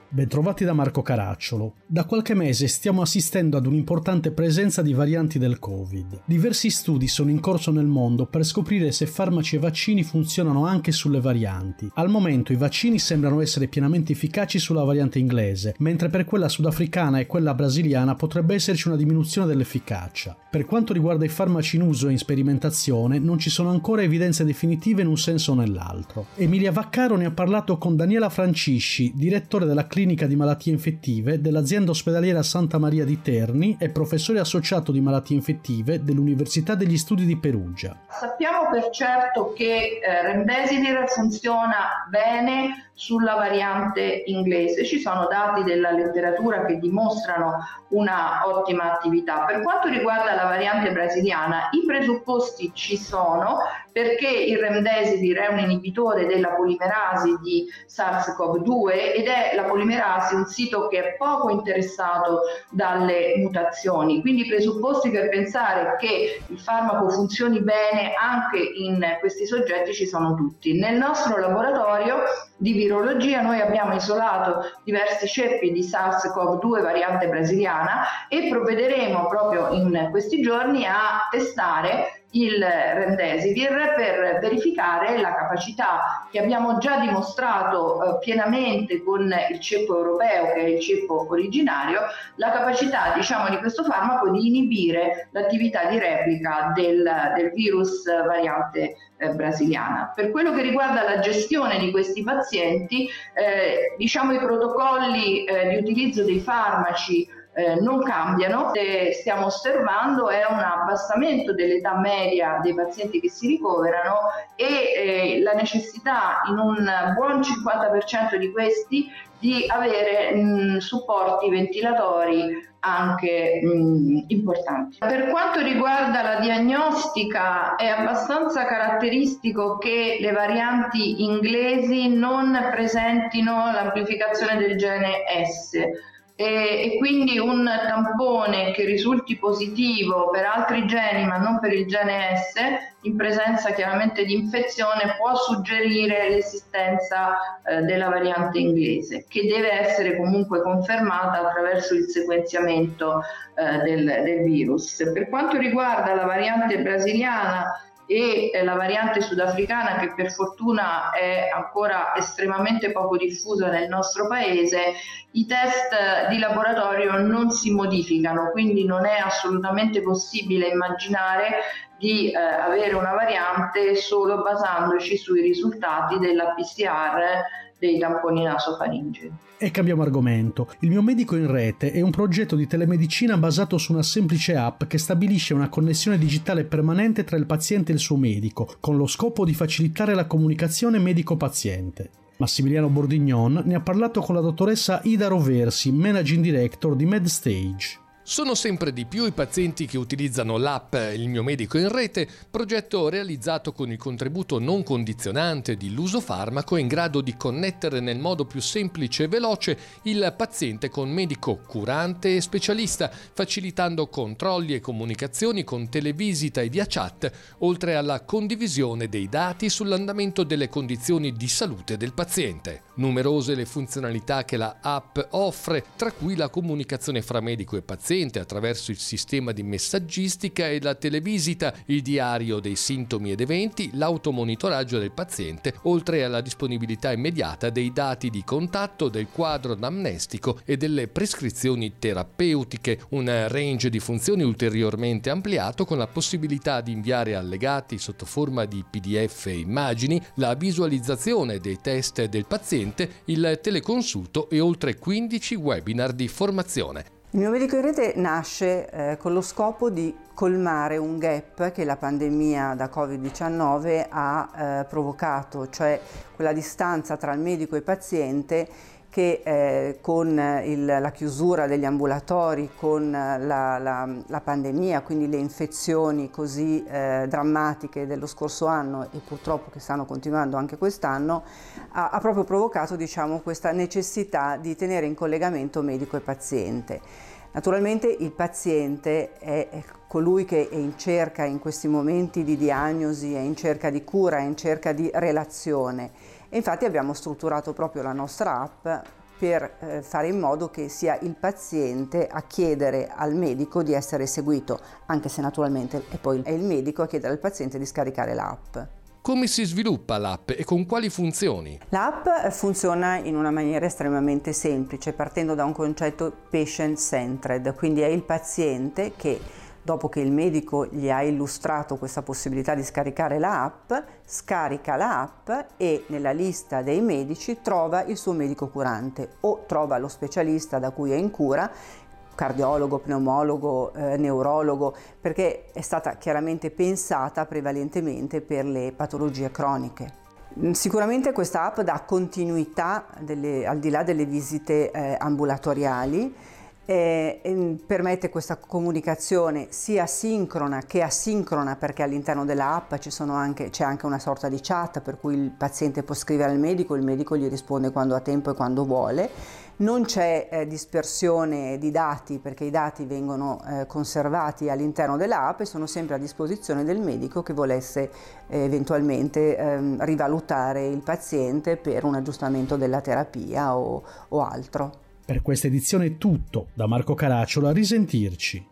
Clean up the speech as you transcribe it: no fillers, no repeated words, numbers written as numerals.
Bentrovati da Marco Caracciolo. Da qualche mese stiamo assistendo ad un'importante presenza di varianti del Covid. Diversi studi sono in corso nel mondo per scoprire se farmaci e vaccini funzionano anche sulle varianti. Al momento i vaccini sembrano essere pienamente efficaci sulla variante inglese, mentre per quella sudafricana e quella brasiliana potrebbe esserci una diminuzione dell'efficacia. Per quanto riguarda i farmaci in uso e in sperimentazione, non ci sono ancora evidenze definitive in un senso o nell'altro. Emilia Vaccaro ne ha parlato con Daniela Francisci, direttore della clinica di malattie infettive dell'azienda ospedaliera Santa Maria di Terni e professore associato di malattie infettive dell'Università degli Studi di Perugia. Sappiamo per certo che Remdesivir funziona bene sulla variante inglese. Ci sono dati della letteratura che dimostrano una ottima attività. Per quanto riguarda la variante brasiliana, i presupposti ci sono, perché il Remdesivir è un inibitore della polimerasi di SARS-CoV-2 ed è la polimerasi un sito che è poco interessato dalle mutazioni, quindi i presupposti per pensare che il farmaco funzioni bene anche in questi soggetti ci sono tutti. Nel nostro laboratorio di virologia noi abbiamo isolato diversi ceppi di SARS-CoV-2 variante brasiliana e provvederemo proprio in questi giorni a testare il Remdesivir per verificare la capacità che abbiamo già dimostrato pienamente con il ceppo europeo, che è il ceppo originario, la capacità di questo farmaco di inibire l'attività di replica del virus variante brasiliana. Per quello che riguarda la gestione di questi pazienti, i protocolli di utilizzo dei farmaci non cambiano. Se stiamo osservando è un abbassamento dell'età media dei pazienti che si ricoverano e la necessità in un buon 50% di questi di avere supporti ventilatori anche importanti. Per quanto riguarda la diagnostica, è abbastanza caratteristico che le varianti inglesi non presentino l'amplificazione del gene S. E quindi un tampone che risulti positivo per altri geni ma non per il gene S, in presenza chiaramente di infezione, può suggerire l'esistenza della variante inglese, che deve essere comunque confermata attraverso il sequenziamento del virus. Per quanto riguarda la variante brasiliana e la variante sudafricana, che per fortuna è ancora estremamente poco diffusa nel nostro paese, i test di laboratorio non si modificano, quindi non è assolutamente possibile immaginare di avere una variante solo basandoci sui risultati della PCR dei tamponi nasofaringei. E cambiamo argomento. Il mio medico in rete è un progetto di telemedicina basato su una semplice app che stabilisce una connessione digitale permanente tra il paziente e il suo medico, con lo scopo di facilitare la comunicazione medico-paziente. Massimiliano Bordignon ne ha parlato con la dottoressa Ida Roversi, Managing Director di MedStage. Sono sempre di più i pazienti che utilizzano l'app Il mio medico in rete, progetto realizzato con il contributo non condizionante di Lusofarmaco in grado di connettere nel modo più semplice e veloce il paziente con medico curante e specialista, facilitando controlli e comunicazioni con televisita e via chat, oltre alla condivisione dei dati sull'andamento delle condizioni di salute del paziente. Numerose le funzionalità che la app offre, tra cui la comunicazione fra medico e paziente attraverso il sistema di messaggistica e la televisita, il diario dei sintomi ed eventi, l'automonitoraggio del paziente, oltre alla disponibilità immediata dei dati di contatto, del quadro anamnestico e delle prescrizioni terapeutiche, un range di funzioni ulteriormente ampliato con la possibilità di inviare allegati sotto forma di PDF e immagini, la visualizzazione dei test del paziente, il teleconsulto e oltre 15 webinar di formazione. Il mio medico in rete nasce con lo scopo di colmare un gap che la pandemia da Covid-19 ha provocato, cioè quella distanza tra il medico e il paziente che con la chiusura degli ambulatori, con la pandemia, quindi le infezioni così drammatiche dello scorso anno e purtroppo che stanno continuando anche quest'anno, ha proprio provocato, questa necessità di tenere in collegamento medico e paziente. Naturalmente il paziente è colui che è in cerca in questi momenti di diagnosi, è in cerca di cura, è in cerca di relazione. E infatti abbiamo strutturato proprio la nostra app per fare in modo che sia il paziente a chiedere al medico di essere seguito, anche se naturalmente è poi il medico a chiedere al paziente di scaricare l'app. Come si sviluppa l'app e con quali funzioni? L'app funziona in una maniera estremamente semplice, partendo da un concetto patient-centered, quindi è il paziente che, dopo che il medico gli ha illustrato questa possibilità di scaricare l'app, scarica l'app e nella lista dei medici trova il suo medico curante o trova lo specialista da cui è in cura, cardiologo, pneumologo, neurologo, perché è stata chiaramente pensata prevalentemente per le patologie croniche. Sicuramente questa app dà continuità al di là delle visite ambulatoriali, permette questa comunicazione sia sincrona che asincrona, perché all'interno della app c'è anche una sorta di chat per cui il paziente può scrivere al medico, il medico gli risponde quando ha tempo e quando vuole. Non c'è dispersione di dati, perché i dati vengono conservati all'interno dell'app e sono sempre a disposizione del medico che volesse eventualmente rivalutare il paziente per un aggiustamento della terapia o altro. Per questa edizione è tutto, da Marco Caracciolo, a risentirci.